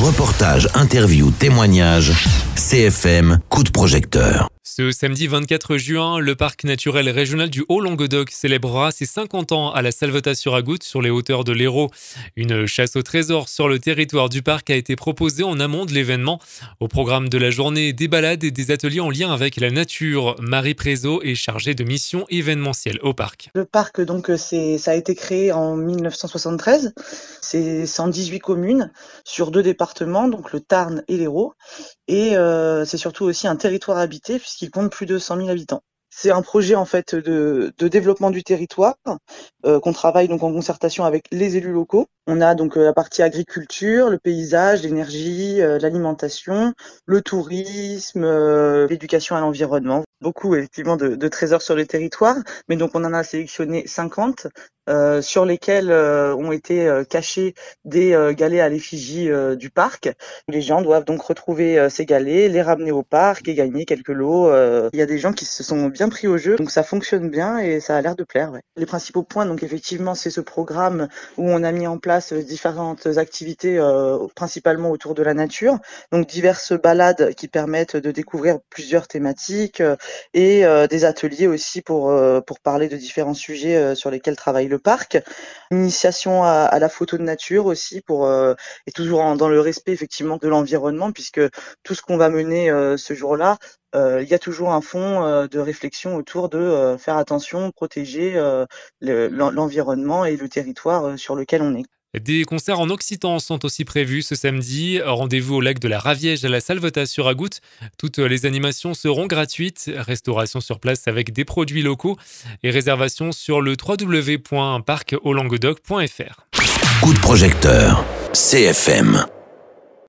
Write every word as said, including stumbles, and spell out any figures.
Reportages, interviews, témoignages, C F M, coup de projecteur. Ce samedi vingt-quatre juin, le parc naturel régional du Haut-Languedoc célébrera ses cinquante ans à la Salvetat-sur-Agout, sur les hauteurs de l'Hérault. Une chasse au trésor sur le territoire du parc a été proposée en amont de l'événement. Au programme de la journée, des balades et des ateliers en lien avec la nature. Marie Prézot est chargée de mission événementielle au parc. Le parc, donc, c'est, ça a été créé en dix-neuf cent soixante-treize. C'est cent dix-huit communes sur deux départements, donc le Tarn et l'Hérault. Et euh, c'est surtout aussi un territoire habité puisqu'il compte plus de cent mille habitants. C'est un projet en fait de, de développement du territoire euh, qu'on travaille donc en concertation avec les élus locaux. On a donc euh, la partie agriculture, le paysage, l'énergie, euh, l'alimentation, le tourisme, euh, l'éducation à l'environnement. Beaucoup effectivement de, de trésors sur le territoire, mais donc on en a sélectionné cinquante euh, sur lesquels euh, ont été euh, cachés des euh, galets à l'effigie euh, du parc. Les gens doivent donc retrouver euh, ces galets, les ramener au parc et gagner quelques lots. Euh, Il y a des gens qui se sont bien pris au jeu, donc ça fonctionne bien et ça a l'air de plaire. Ouais. Les principaux points, donc effectivement, c'est ce programme où on a mis en place différentes activités, euh, principalement autour de la nature, donc diverses balades qui permettent de découvrir plusieurs thématiques. Euh, et euh, des ateliers aussi pour euh, pour parler de différents sujets euh, sur lesquels travaille le parc. Initiation à, à la photo de nature aussi pour euh, et toujours en, dans le respect effectivement de l'environnement, puisque tout ce qu'on va mener euh, ce jour-là, euh, il y a toujours un fond euh, de réflexion autour de euh, faire attention, protéger euh, le, l'environnement et le territoire euh, sur lequel on est. Des concerts en occitan sont aussi prévus ce samedi. Rendez-vous au lac de la Raviège à la Salvetat-sur-Agout. Toutes les animations seront gratuites. Restauration sur place avec des produits locaux et réservation sur le w w w point parc au languedoc point f r. Coup de projecteur, C F M.